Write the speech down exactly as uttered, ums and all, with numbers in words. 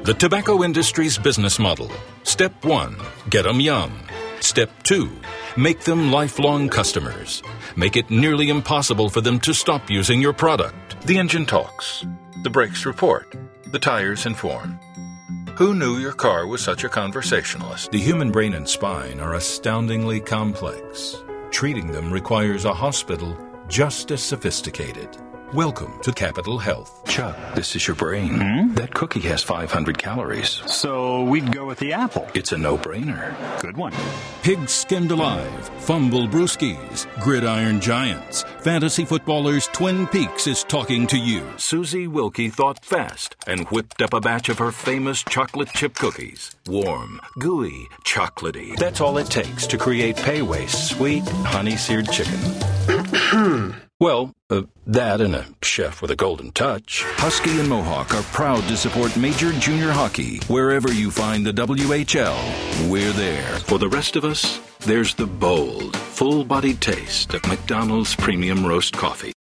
The tobacco industry's business model. Step one, get them young. Step two, make them lifelong customers. Make it nearly impossible for them to stop using your product. The engine talks. The brakes report. The tires inform. Who knew your car was such a conversationalist? The human brain and spine are astoundingly complex. Treating them requires a hospital just as sophisticated. Welcome to Capital Health. Chuck, this is your brain. Hmm? That cookie has five hundred calories. So we'd go with the apple. It's a no-brainer. Good one. Pigs skinned alive, fumble brewskis, gridiron giants, fantasy footballers. Twin Peaks is talking to you. Susie Wilkie thought fast and whipped up a batch of her famous chocolate chip cookies. Warm, gooey, chocolatey. That's all it takes to create Pei Wei's sweet, honey-seared chicken. Well, uh, that and a chef with a golden touch. Husky and Mohawk are proud to support Major Junior Hockey. Wherever you find the W H L, we're there. For the rest of us, there's the bold, full-bodied taste of McDonald's Premium Roast Coffee.